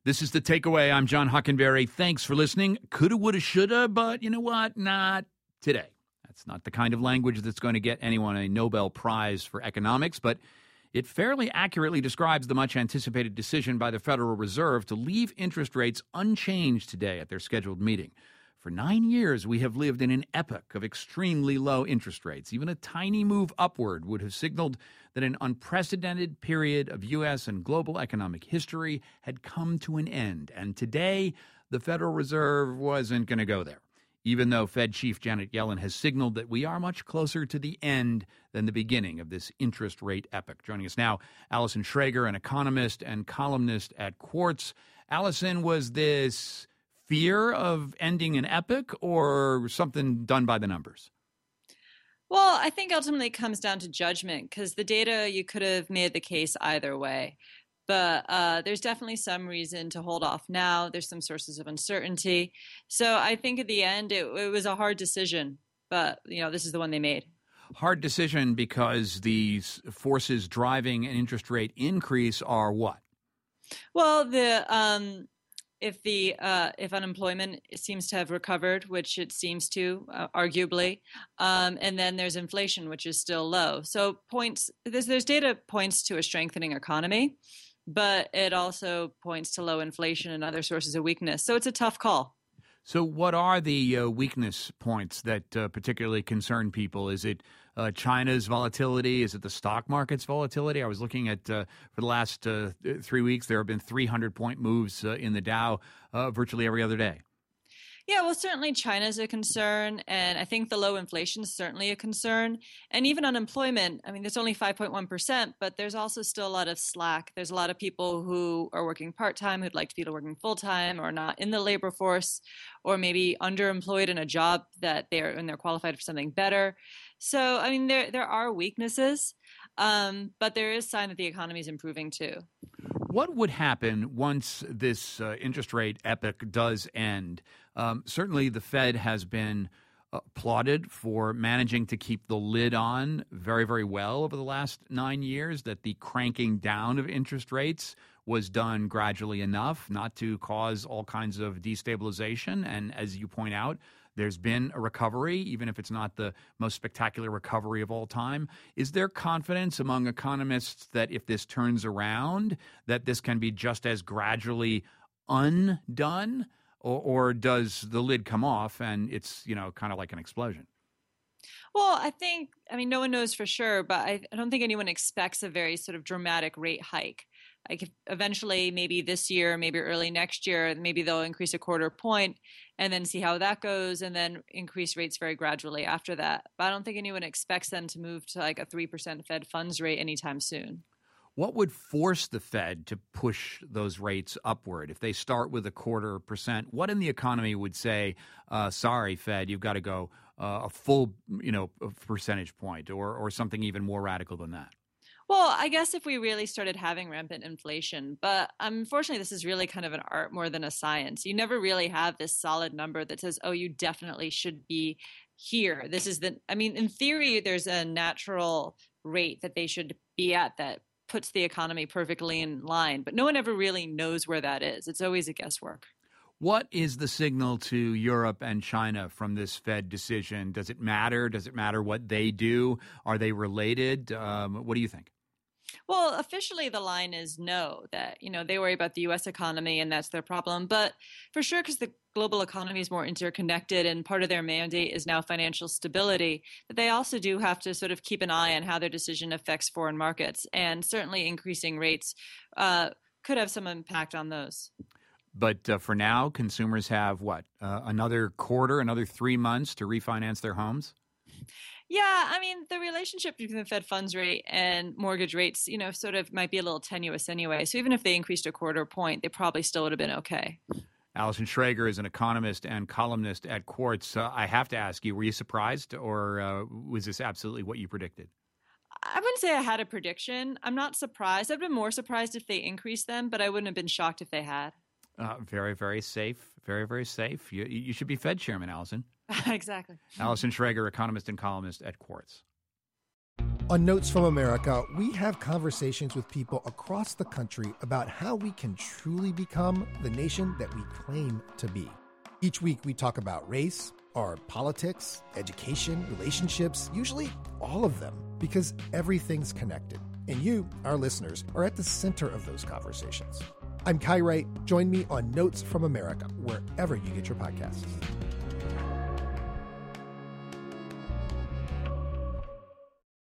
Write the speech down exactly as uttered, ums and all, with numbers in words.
This is The Takeaway. I'm John Hockenberry. Thanks for listening. Coulda, woulda, shoulda, but you know what? Not today. That's not the kind of language that's going to get anyone a Nobel Prize for economics, but it fairly accurately describes the much-anticipated decision by the Federal Reserve to leave interest rates unchanged today at their scheduled meeting. For nine years, we have lived in an epoch of extremely low interest rates. Even a tiny move upward would have signaled that an unprecedented period of U S and global economic history had come to an end. And today, the Federal Reserve wasn't going to go there, even though Fed Chief Janet Yellen has signaled that we are much closer to the end than the beginning of this interest rate epoch. Joining us now, Allison Schrager, an economist and columnist at Quartz. Allison, was this fear of ending an epoch or something done by the numbers? Well, I think ultimately it comes down to judgment, because the data, you could have made the case either way. But uh, there's definitely some reason to hold off now. There's some sources of uncertainty. So I think at the end, it, it was a hard decision. But, you know, this is the one they made. Hard decision because these forces driving an interest rate increase are what? Well, the um, if the uh, if unemployment seems to have recovered, which it seems to, uh, arguably, um, and then there's inflation, which is still low. So points there's there's data points to a strengthening economy, but it also points to low inflation and other sources of weakness. So it's a tough call. So what are the uh, weakness points that uh, particularly concern people? Is it uh, China's volatility? Is it the stock market's volatility? I was looking at, uh, for the last uh, three weeks, there have been three hundred point moves uh, in the Dow uh, virtually every other day. Yeah, well, certainly China's a concern, and I think the low inflation is certainly a concern. And even unemployment, I mean, there's only five point one percent, but there's also still a lot of slack. There's a lot of people who are working part-time who'd like to be working full-time, or not in the labor force, or maybe underemployed in a job that they're and they're qualified for something better. So, I mean, there there are weaknesses, um, but there is sign that the economy is improving too. What would happen once this uh, interest rate epoch does end? Um, certainly, the Fed has been applauded for managing to keep the lid on very, very well over the last nine years, that the cranking down of interest rates was done gradually enough not to cause all kinds of destabilization. And as you point out, there's been a recovery, even if it's not the most spectacular recovery of all time. Is there confidence among economists that if this turns around, that this can be just as gradually undone? Or, or does the lid come off and it's, you know, kind of like an explosion? Well, I think, I mean, no one knows for sure, but I, I don't think anyone expects a very sort of dramatic rate hike. Like if eventually, maybe this year, maybe early next year, maybe they'll increase a quarter point and then see how that goes, and then increase rates very gradually after that. But I don't think anyone expects them to move to like a three percent Fed funds rate anytime soon. What would force the Fed to push those rates upward? If they start with a quarter percent, what in the economy would say, uh, sorry, Fed, you've got to go uh, a full, you know, percentage point, or or something even more radical than that? Well, I guess if we really started having rampant inflation, but unfortunately, this is really kind of an art more than a science. You never really have this solid number that says, oh, you definitely should be here. This is the, I mean, in theory, there's a natural rate that they should be at that puts the economy perfectly in line, but no one ever really knows where that is. It's always a guesswork. What is the signal to Europe and China from this Fed decision? Does it matter? Does it matter what they do? Are they related? Um, what do you think? Well, officially the line is no, that, you know, they worry about the U S economy and that's their problem. But for sure, because the global economy is more interconnected and part of their mandate is now financial stability, that they also do have to sort of keep an eye on how their decision affects foreign markets. And certainly increasing rates uh, could have some impact on those. But uh, for now, consumers have what, uh, another quarter, another three months to refinance their homes? Yeah, I mean, the relationship between the Fed funds rate and mortgage rates, you know, sort of might be a little tenuous anyway. So even if they increased a quarter point, they probably still would have been okay. Allison Schrager is an economist and columnist at Quartz. Uh, I have to ask you, were you surprised, or uh, was this absolutely what you predicted? I wouldn't say I had a prediction. I'm not surprised. I'd been more surprised if they increased them, but I wouldn't have been shocked if they had. Uh, very, very safe. Very, very safe. You, you should be Fed chairman, Allison. Exactly. Allison Schrager, economist and columnist at Quartz. On Notes from America, we have conversations with people across the country about how we can truly become the nation that we claim to be. Each week, we talk about race, our politics, education, relationships, usually all of them, because everything's connected. And you, our listeners, are at the center of those conversations. I'm Kai Wright. Join me on Notes from America, wherever you get your podcasts.